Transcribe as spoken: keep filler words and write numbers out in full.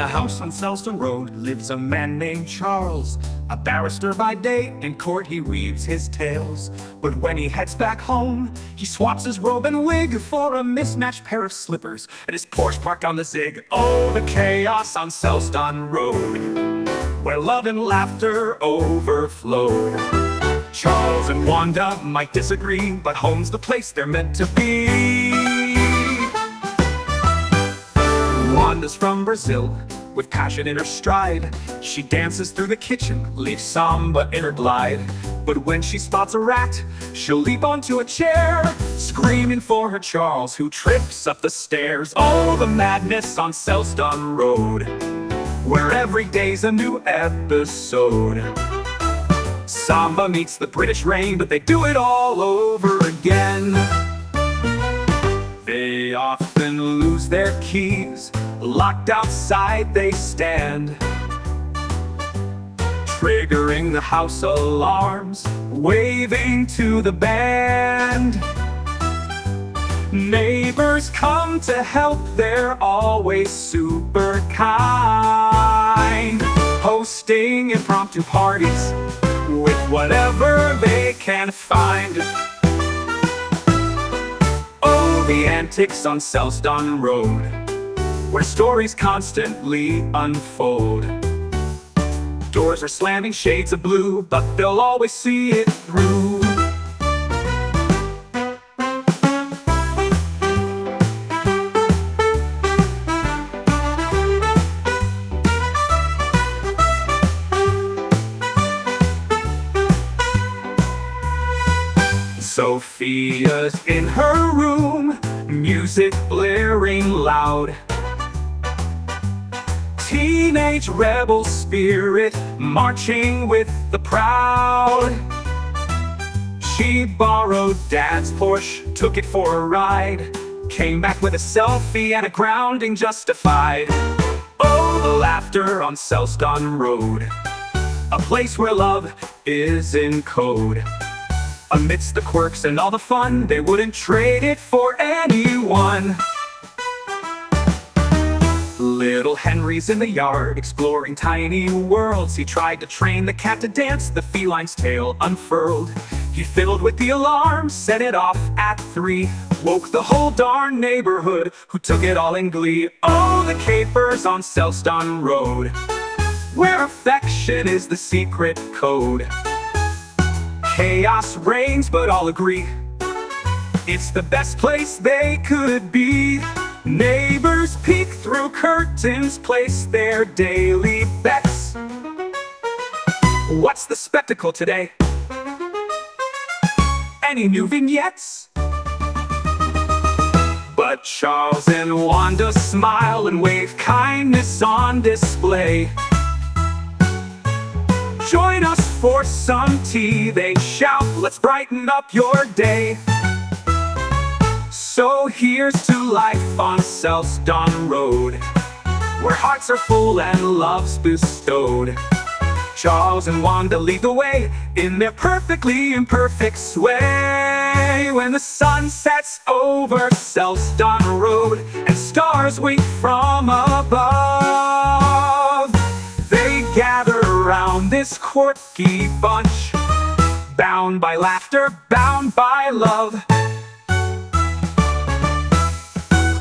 a house on Selsdon Road lives a man named Charles, a barrister by day. In court he weaves his tales, but when he heads back home, he swaps his robe and wig for a mismatched pair of slippers and his Porsche parked on the zig. Oh, the chaos on Selsdon Road, where love and laughter overflow. Charles and Wanda might disagree, but home's the place they're meant to be. Wanda's from Brazil, with passion in her stride. She dances through the kitchen, leaves samba in her glide. But when she spots a rat, she'll leap onto a chair, screaming for her Charles, who trips up the stairs. Oh, the madness on Selsdon Road, where every day's a new episode. Samba meets the British rain, but they do it all over again. They often lose their keys, locked outside they stand, triggering the house alarms, waving to the band. Neighbors come to help, they're always super kind, hosting impromptu parties with whatever they can find. Oh, the antics on Selsdon Road, where stories constantly unfold. Doors are slamming shades of blue, but they'll always see it through. Sophia's in her room, music blaring loud. Teenage rebel spirit marching with the proud. She borrowed Dad's Porsche, took it for a ride, came back with a selfie and a grounding justified. Oh, the laughter on Selsdon Road, a place where love is in code. Amidst the quirks and all the fun, they wouldn't trade it for anyone. Little Henry's in the yard, exploring tiny worlds. He tried to train the cat to dance, the feline's tail unfurled. He fiddled with the alarm, set it off at three, woke the whole darn neighborhood, who took it all in glee. Oh, the capers on Selsdon Road, where affection is the secret code. Chaos reigns, but all agree it's the best place they could be. Neighbors peek through curtains, place their daily bets. What's the spectacle today? Any new vignettes? But Charles and Wanda smile and wave kindness on display. Join us for some tea, they shout, let's brighten up your day. So here's to life on Selsdon Road, where hearts are full and love's bestowed. Charles and Wanda lead the way in their perfectly imperfect sway. When the sun sets over Selsdon Road and stars wink from above, they gather around this quirky bunch, bound by laughter, bound by love.